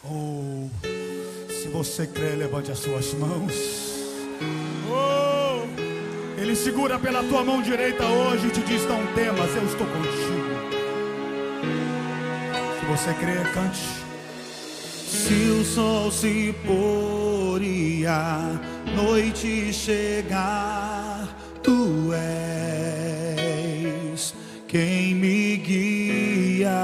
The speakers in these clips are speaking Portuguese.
Oh, se você crê, levante as suas mãos. Oh, Ele segura pela tua mão direita hoje e te diz: não temas, eu estou contigo. Se você crê, cante. Se o sol se pôr e a noite chegar, tu és quem me guia.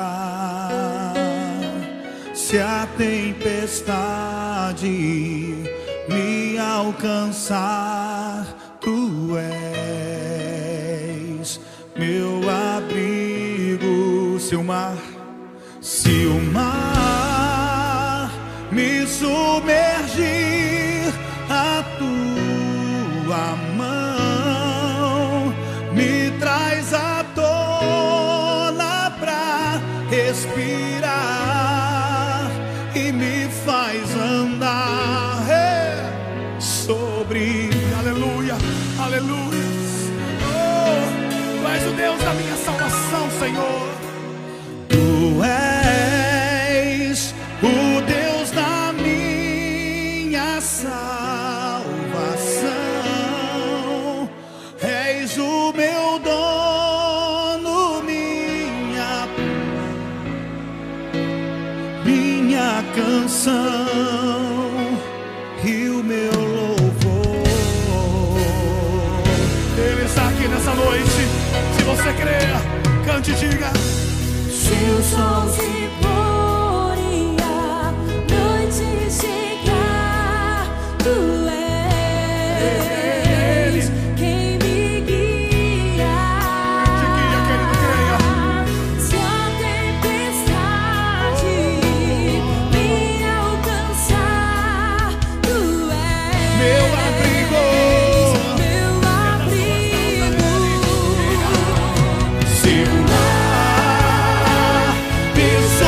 Se a tempestade me alcançar, tu és meu abrigo. Se o mar me submergir, a tua mão me traz à tona pra respirar e me faz andar sobre. Aleluia, aleluia. Oh, tu és o Deus da minha salvação, Senhor. Tu és o Deus da minha salvação, és o meu dono, minha canção e o meu louvor. Ele está aqui nessa noite. Se você crer, cante e diga: se o sol se pôr e a noite chegar, tu és quem me guia. Te guia, querido, creia. Se a tempestade me alcançar, tu és Meu abrigo. meu abrigo. Se o mar me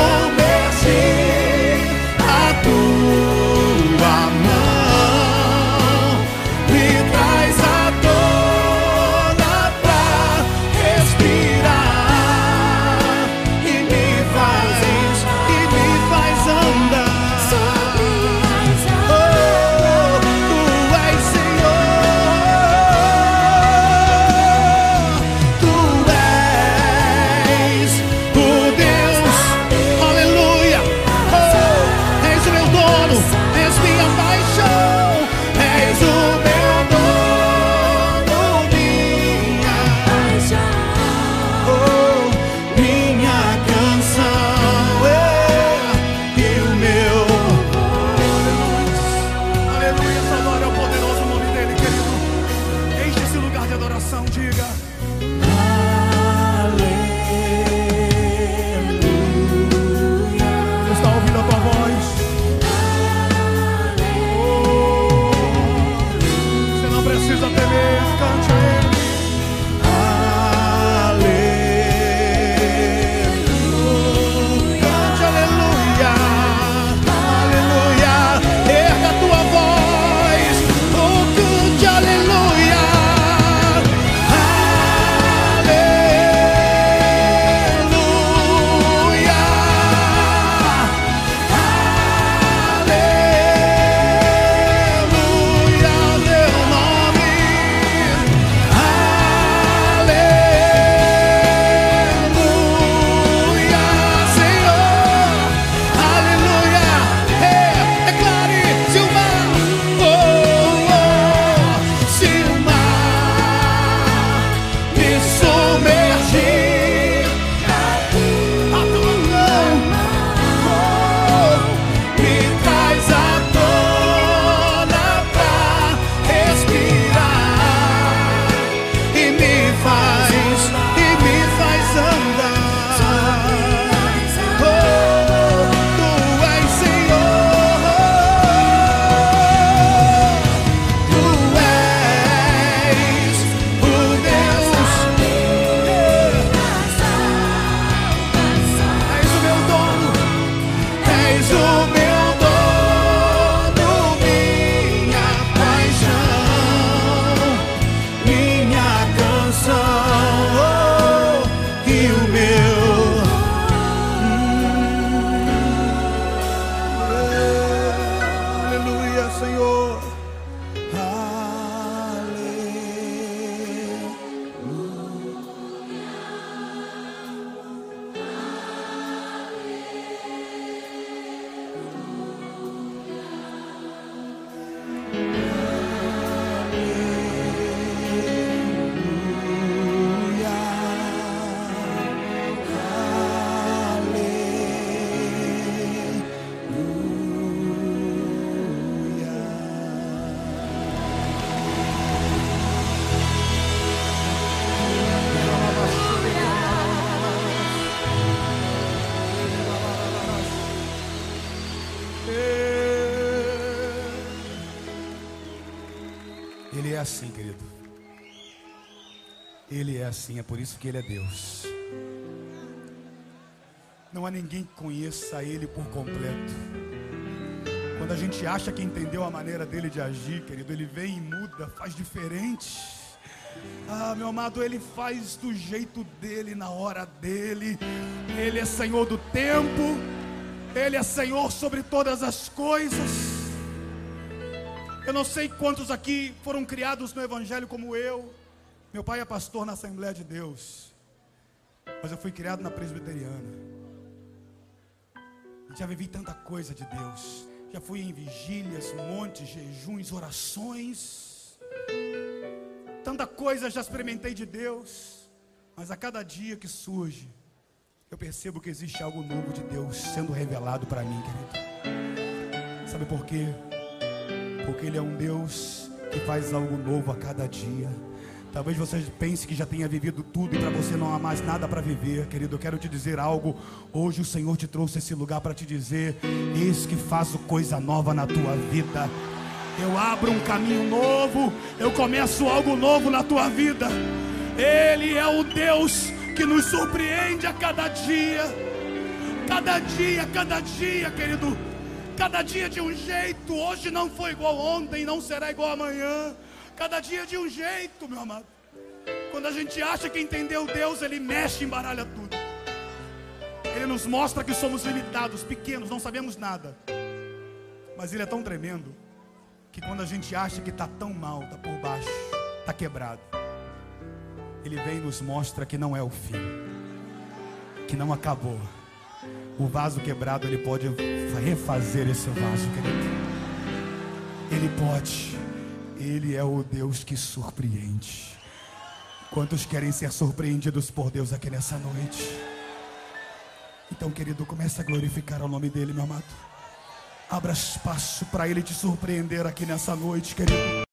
Ele é assim, querido. Ele é assim, é por isso que Ele é Deus. Não há ninguém que conheça Ele por completo. Quando a gente acha que entendeu a maneira dele de agir, querido, Ele vem e muda, faz diferente. Ah, meu amado, Ele faz do jeito dele, na hora dele. Ele é Senhor do tempo. Ele é Senhor sobre todas as coisas. Eu não sei quantos aqui foram criados no Evangelho como eu. Meu pai é pastor na Assembleia de Deus, mas eu fui criado na Presbiteriana. Já vivi tanta coisa de Deus. Já fui em vigílias, montes, jejuns, orações. Tanta coisa já experimentei de Deus. Mas a cada dia que surge, eu percebo que existe algo novo de Deus sendo revelado para mim, querido. Sabe por quê? Porque Ele é um Deus que faz algo novo a cada dia. Talvez você pense que já tenha vivido tudo e para você não há mais nada para viver, querido. Eu quero te dizer algo. Hoje o Senhor te trouxe esse lugar para te dizer: eis que faço coisa nova na tua vida. Eu abro um caminho novo, eu começo algo novo na tua vida. Ele é o Deus que nos surpreende a cada dia. Cada dia, querido. Cada dia de um jeito. Hoje não foi igual ontem, não será igual amanhã. Cada dia de um jeito, meu amado. Quando a gente acha que entendeu Deus, Ele mexe e embaralha tudo. Ele nos mostra que somos limitados, pequenos, não sabemos nada. Mas Ele é tão tremendo que quando a gente acha que está tão mal, está por baixo, está quebrado, Ele vem e nos mostra que não é o fim, que não acabou. O vaso quebrado, Ele pode refazer esse vaso, querido. Ele pode. Ele é o Deus que surpreende. Quantos querem ser surpreendidos por Deus aqui nessa noite? Então, querido, comece a glorificar o nome dEle, meu amado. Abra espaço para Ele te surpreender aqui nessa noite, querido.